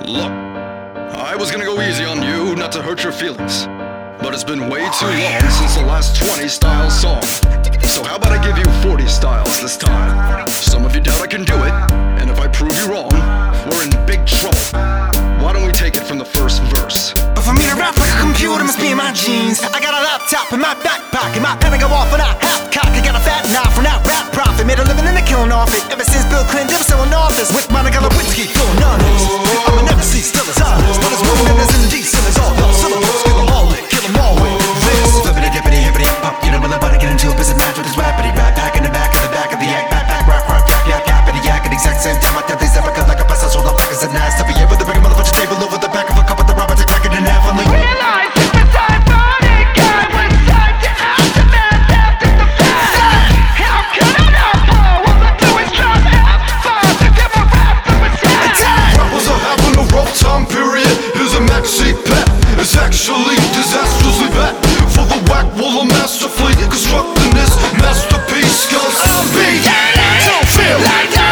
Look, I was gonna go easy on you, not to hurt your feelings, but it's been way too long since the last 20 style song. So how about I give you 40 styles this time? Some of you doubt I can do it, and if I prove you wrong, we're in big trouble. Why don't we take it from the first verse? For me to rap like a computer must be in my jeans. I got a laptop in my back pocket, my pen to go off and I half cock. I got a fat knife from that rap profit, made a living in the killing off it. Ever since Bill Clinton was still in office, with Monica Lewinsky full nuns. I'm an MC, still a honest, but it's moving as in decent as all those syllables. Kill them all with, kill them all with this. Flippity dippity hippity hop, you know when I'm about to get into a business match with this rappity rap pack in the back of the act, back, rock, yap, yappity yak. At the exact same time I tell these ever like a bus, I sold up like an ass. To be able to bring a motherfucking table over the back of a cup of the rubber, take crack it in half on the realize it's the time for it, God, when it's time to aftermath after the fact. How can I not blow? All I do is try to have fun to get my rap to attack. Rappers are having a rough time period. Here's a maxi pet. It's actually disastrously bad. For the whack, well, I'm masterfully constructing this masterpiece. Cause I'm beat. Don't feel like that.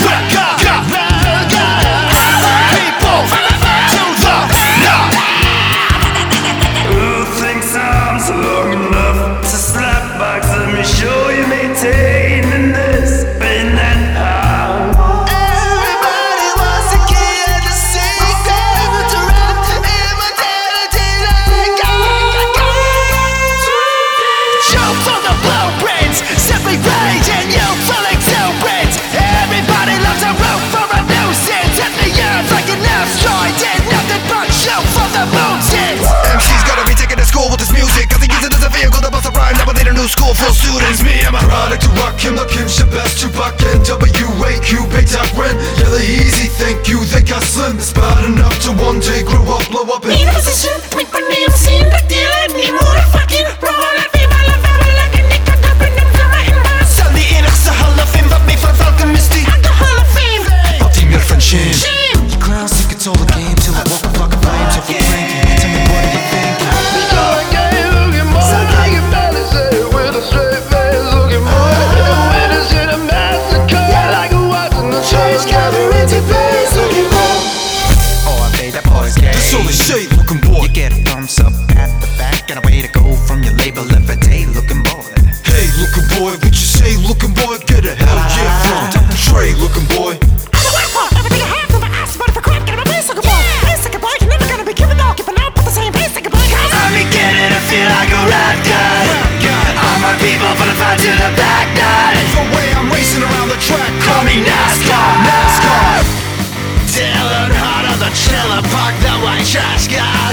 School for students, me and my product to rock him, the kinship best Tupac and WAQ, Paytag Ren. Yeah, the easy, thank you, they got slim. It's bad enough to one day grow up, blow up and in a position, make my name seem like the enemy. More fucking roll at me, while I'm very like a nick, I got in my Zal die enigste Hall of Fame, wat mee vervelken is die at the Hall of Fame. Had die meer van shame. You clowns think it's all a game till I walk a block of flames over drinking. Tell me what do you think? Shade looking boy. You get a thumbs up at the back and a way to go from your label every day looking boy. Hey looking boy, what you say looking boy? Get a hell yeah from Dr. Dre looking boy. I'm a white boy, everything I have from my ass, but if I crap, get my face looking boy. Face looking boy, you're never gonna be giving up, giving up with the same face looking boy. I'm beginning to feel like a rap guy. All my people from the front to the back night. The way I'm racing around the track, Call me NASCAR. Dylan Hunter, the Trailer Park, the white trash guy.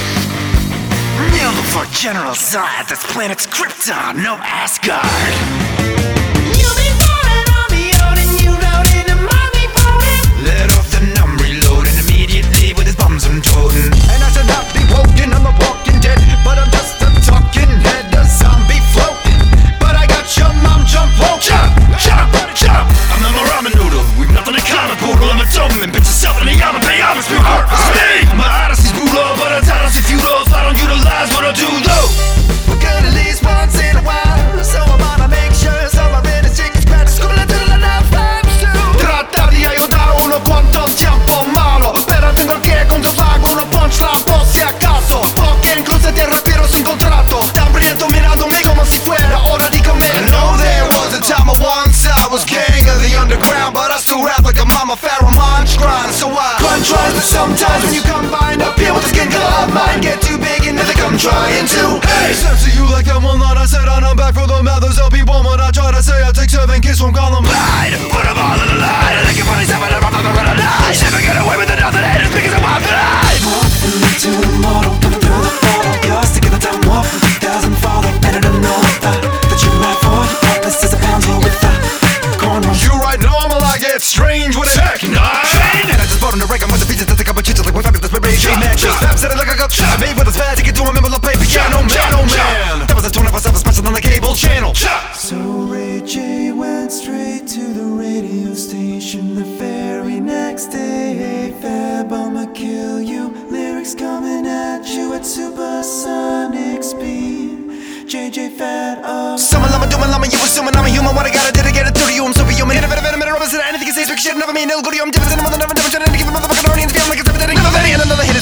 Kneel before General Zod, this planet's Krypton, no Asgard. You've been falling on me, and you rode into mommy boating. Let off the numb reloading immediately with his bums untoting. and I should not be woken, I'm a walking dead, but I'm just a talking head, a zombie floating. But I got your mom jump rope. Jump, jump, jump. I'm not a ramen noodle, we've nothing in common, poodle. I'm a Doberman, bitch yourself in the arm, pay homage, feel hurt. Stay. I'm a Odyssey's brutal, but I'm tired of feudals. I don't utilize what I do though. We're good at least once in a while, so I'm gonna make sure some of it is chicken scratch. Scuola della nafta, tratar di aiutare uno quanto sia un po' malo, però tengo che con già vago uno punch la posse a caso. Poche incluse del rapero sin contratto, da hambriento mirándome como si fuera hora di comer. I know there was a time I once I was king of the underground, but I still rap like a mama Pharaoh munch grind. So I punch rise, but sometimes when you combine up here with the skin color of mine, get too big and they think I'm trying to. Hey, sense to you like I'm one that I said and I'm back for the Mathers LP woman. I try to say I take 7 kids from Columbine. Put them all in the line, I think you're funny, seven, I'm not gonna die. Never get away with it, nothing haters because I'm wild tonight. To the model, coming through the portal. You're sticking the time off, 1,000 follow. Better to know that you rap for. This is a pound with the cornrows. You right normal, I get strange with a tech nine. And I just bought on the reg, I'm with the pieces to the cup of chiches like 1 5 that's my rage. Matches, snaps at it like a cup. I made with a spaz, you can do a member of play piano man. That was a 24/7 special on the cable channel. So Ray J went straight to the radio station the very next day. Hey Fab, I'ma kill you. Lyrics coming at you at supersonic speed. JJ Fat up. Someone love me, doing love me, you assuming I'm a human. What I gotta dedicate it to you, I'm superhuman. Hit a bit, anything you say, speak shit, never mean, it'll go to you. I'm different than a mother, never, anything, give a motherfucking audience, feel like it's everything.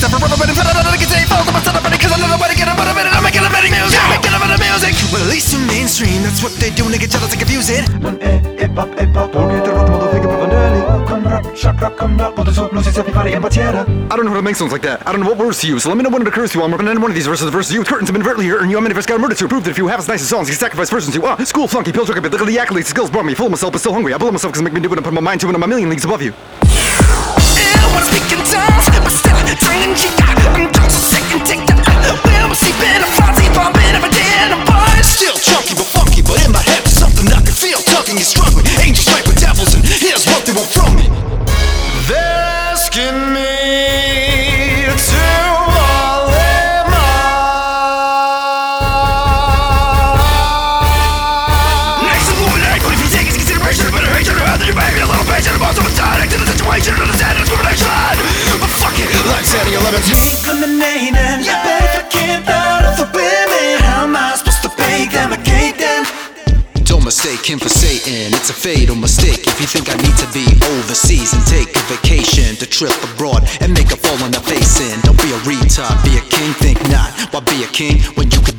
myself a rubber band and put it on the tape. Fold up my setup, cause I know nobody get a motivated. I'm making a better music, I'm making a better music. Well, at least too mainstream, that's what they do, and they get jealous and confuse it. Non è hip hop, non è terror, modo figo profondeli. Con rap, shock rap, con rap, modo su, non si sa fare impatiera. I don't know how to make songs like that. I don't know what words to use, so let me know when it occurs to you. I'm working on any one of these verses. The verses you with curtains have been inadvertently hurting you. I'm inadvertently got murdered to prove that if you have as nice as songs, you sacrifice versions to. School flunky, pill drug a bit. Look at the accolades, the skills brought me. Full of myself, but still hungry. I blow myself because it make me do it and put my mind to it. I'm a million leagues above you. I wanna speak in tongues, but still training cheek. I'm drunk, so sick and take that. I'm sleeping, I'm fancy bumping every day, and I'm buying. Still chunky but funky, but in my head there's something I can feel tugging and struggling. Angels fight with devils, and here's what they want from me. They're asking me to all them all. Next to illuminate, but if you take into consideration a better hatred, rather you make me a little patient about someone's direct to the situation and understand discrimination. But fuck it, like Sandy 11. Discriminating, yeah, but if I can't out of the women, how am I supposed to pay them a cake then? Don't mistake him for Satan, it's a fatal mistake if you think I need to be overseas and take a vacation to trip abroad and make a fall on the face in. Don't be a retard, be a king, think not. Why be a king when you can